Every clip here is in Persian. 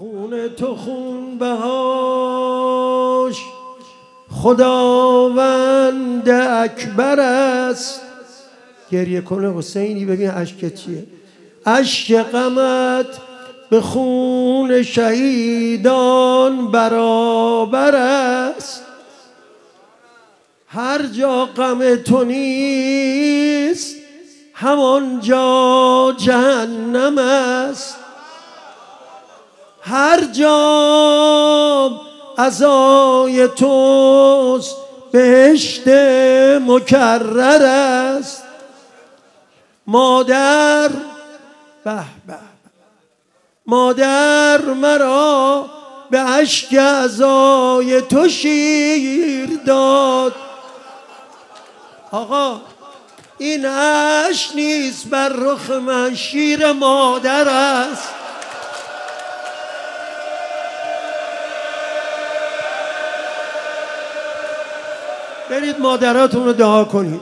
خون تو خون بهاش خداوند اکبر است. گریه کنه حسینی، ببین اشک چیه. اشک غمت به خون شهیدان برابر است. هر جا غم تو نیست همانجا جهنم است. هر جا عزای توست بهشت مکرر است. مادر به به مادر مرا به اشک عزای تو شیر داد. آقا این اشک نیست بر رخ من، شیر مادر است. برید مادراتون رو دعا کنید.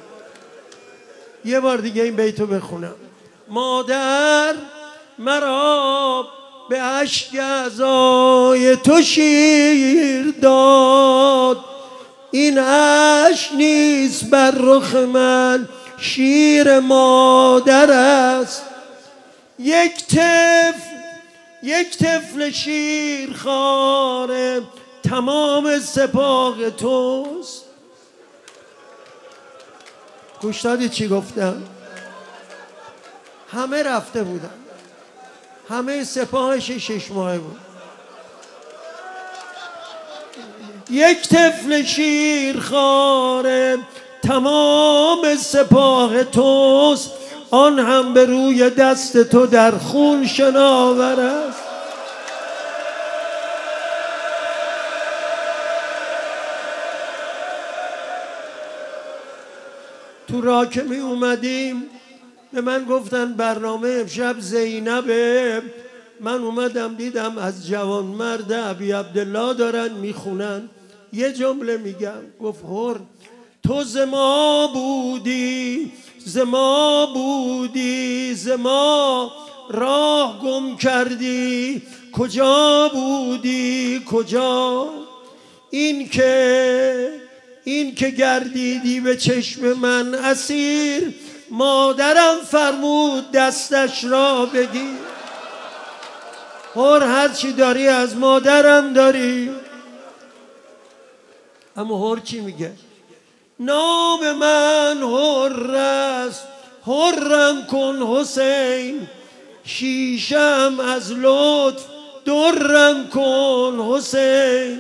یه بار دیگه این بیتو بخونم. مادر مرا به اشک عزای تو شیر داد. این اشک نیست بر رخ من، شیر مادر است. یک طفل شیر خواره تمام سپاه توست. گوش دادی چی گفتم؟ همه رفته بودن، همه سپاهش 6 ماهه بود. یک طفل شیرخواره تمام سپاه توست، آن هم به روی دست تو در خون شناور است. تو راه که می اومدیم به من گفتن برنامه امشب زینبه. من اومدم دیدم از جوانمرد ابی عبدالله دارن میخونن. یه جمله میگم، گفت هر تو زما بودی، زما بودی، زما راه گم کردی، کجا بودی کجا؟ این که گردیدی به چشم من اسیر، مادرم فرمود دستش را بگیر. هر چی داری از مادرم داری. اما هر چی میگه؟ نام من هر است، هرم کن حسین، شیشم از لطف درم کن حسین.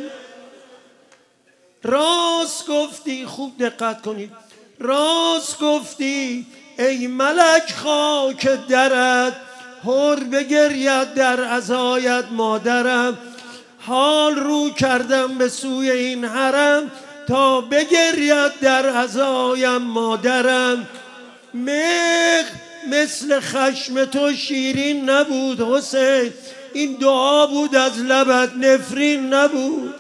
راست گفتی، خوب دقت کنید، راست گفتی ای ملک خاک درت، هر بگرید در عزایت مادرم. حال رو کردم به سوی این حرم، تا بگرید در عزایم مادرم. مغ مثل خشم تو شیرین نبود حسین، این دعا بود از لبت، نفرین نبود.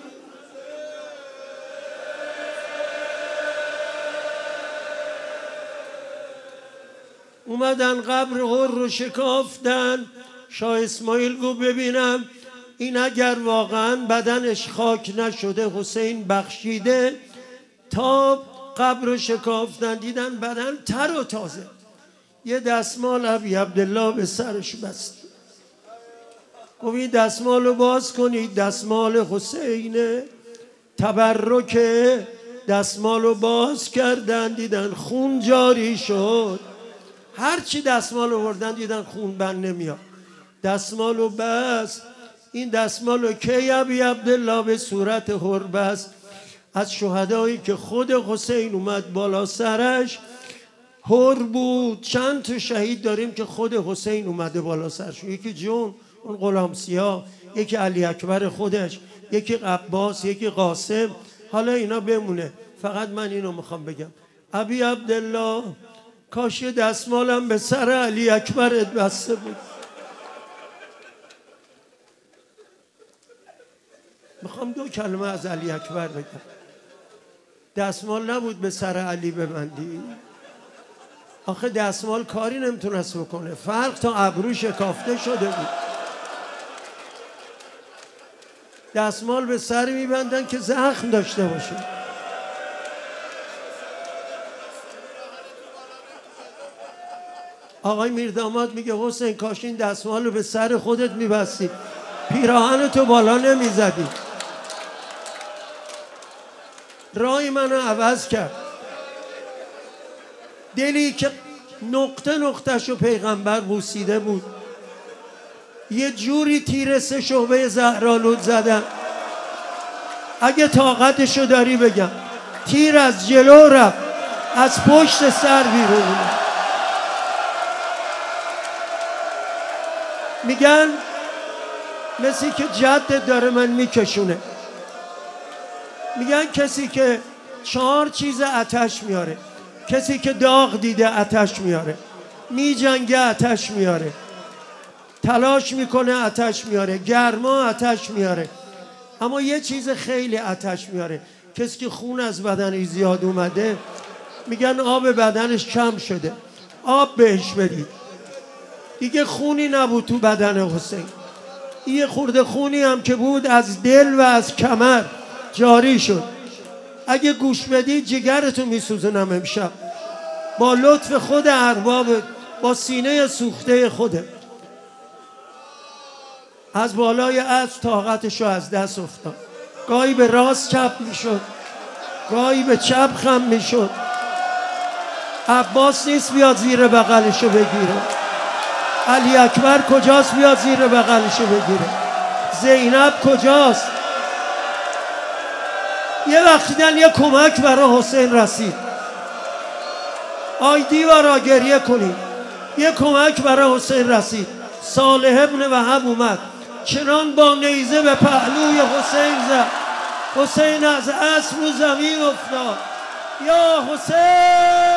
اومدن قبر هر رو شکافتن. شاه اسماعیل گفت ببینم این اگر واقعا بدنش خاک نشده حسین بخشیده. تا قبر رو شکافتن دیدن بدن تر و تازه. یه دستمال ابی عبدالله به سرش بست. گفت این دستمال رو باز کنید، دستمال حسینه. تبرک دستمال رو باز کردن، دیدن خون جاری شد. هرچی دستمال رو بردن دیدن خون بند نمیاد. دستمال رو بست. این دستمال رو کی ابی عبدالله به صورت هر بست؟ از شهدایی که خود حسین اومد بالا سرش هر بود. چند تا شهید داریم که خود حسین اومده بالا سرش. یکی جون اون غلام سیاه، یکی علی اکبر خودش، یکی عباس، یکی قاسم. حالا اینا بمونه، فقط من اینو میخوام بگم ابی عبدالله کاش دستمالم به سر علی اکبرت بسته بود. میخوام 2 کلمه از علی اکبر بگم. دستمال نبود به سر علی ببندی. آخه دستمال کاری نمیتونست بکنه، فرق تا ابرو شکافته شده بود. دستمال به سر میبندن که زخم داشته باشه. آقای میرداماد میگه حسین کاش این دستمال رو به سر خودت میبستی، پیراهن تو بالا نمیزدی. رای منو عوض کرد. دلی که نقطه نقطه‌شو پیغمبر بوسیده بود، یه جوری تیر 3 شعبه زهرآلود زدم، اگه طاقتشو داری بگم، تیر از جلو رفت، از پشت سر بیرون اومد. میگن مثل که جدت داره من میکشونه. میگن کسی که 4 چیز آتش میاره، کسی که داغ دیده آتش میاره، میجنگه آتش میاره، تلاش میکنه آتش میاره، گرما آتش میاره، اما یه چیز خیلی آتش میاره، کسی که خون از بدنش زیاد اومده، میگن آب بدنش کم شده، آب بهش بدید. دیگه خونی نبود تو بدن حسین، یه خورده خونی هم که بود از دل و از کمر جاری شد. اگه گوش بدید جگرتو میسوزنم امشب با لطف خود ارباب، با سینه سوخته خوده. از بالای اسب طاقتشو از دست افتاد، گاهی به راست چپ میشد، گاهی به چپ خم میشد. عباس نیست بیاد زیر بغلشو بگیره، علی اکبر کجاست بیاد زیر بغلشو بگیره، زینب کجاست؟ یه وقتی یه کمک برای حسین رسید، آیدی ورا گریه کنید، یه کمک برای حسین رسید. صالح ابن وهب اومد، چنان با نیزه به پهلوی حسین زد، حسین از اسب رو زمین افتاد. یا حسین